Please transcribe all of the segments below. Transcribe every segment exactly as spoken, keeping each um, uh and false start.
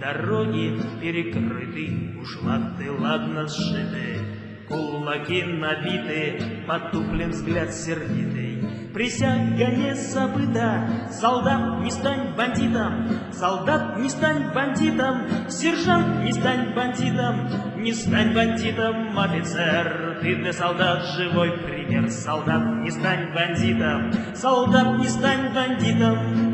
Дороги перекрыты, уж латы ладно сшиты, кулаки набиты, потуплен взгляд сердитый. Присяга не забыта, солдат, не стань бандитом, солдат, не стань бандитом, сержант, не стань бандитом, не стань бандитом, офицер. Ты для солдат живой пример, солдат, не стань бандитом, солдат, не стань бандитом.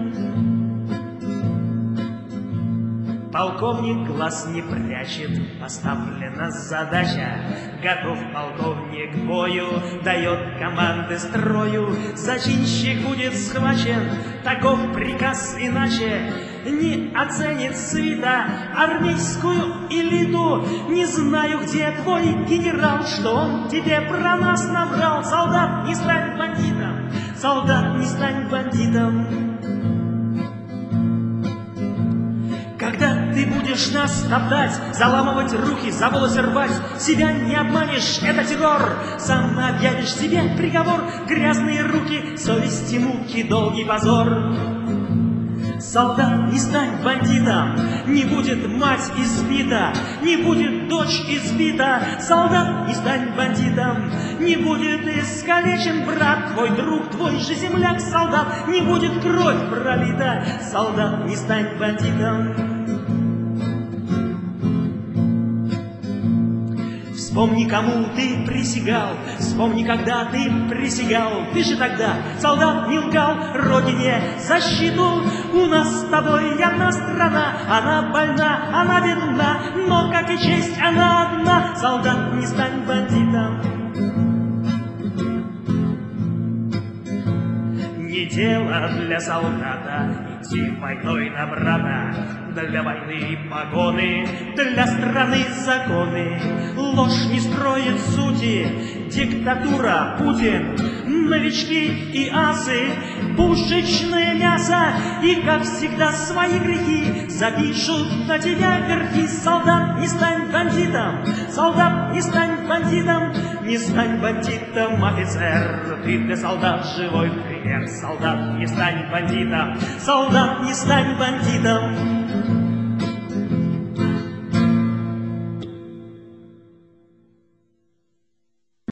Полковник глаз не прячет, поставлена задача. Готов полковник к бою, дает команды строю. Зачинщик будет схвачен, таков приказ, иначе не оценит свита армейскую элиту. Не знаю, где твой генерал, что он тебе про нас наврал. Солдат, не стань бандитом, солдат, не стань бандитом. Когда ты будешь нас топтать, заламывать руки, за волосы рвать, себя не обманешь, это террор. Сам объявишь себе приговор, грязные руки, совести, муки, долгий позор. Солдат, не стань бандитом, не будет мать избита, не будет дочь избита. Солдат, не стань бандитом, не будет искалечен брат, твой друг, твой же земляк. Солдат, не будет кровь пролита, солдат, не стань бандитом. Вспомни, кому ты присягал, вспомни, когда ты присягал. Ты же тогда, солдат, не лгал родине защиту. У нас с тобой одна страна, она больна, она бедна, но, как и честь, она одна. Солдат, не стань бандитом. Не дело для солдата идти войной на брата, для войны погоны, для страны законы. Ложь не строит сути, диктатура, Путин, новички и асы, пушечное мясо. И, как всегда, свои грехи запишут на тебя верхи. Солдат, не стань бандитом, солдат, не стань бандитом, не стань бандитом, офицер. Ты для солдат живой пример, солдат, не стань бандитом, солдат, не стань бандитом.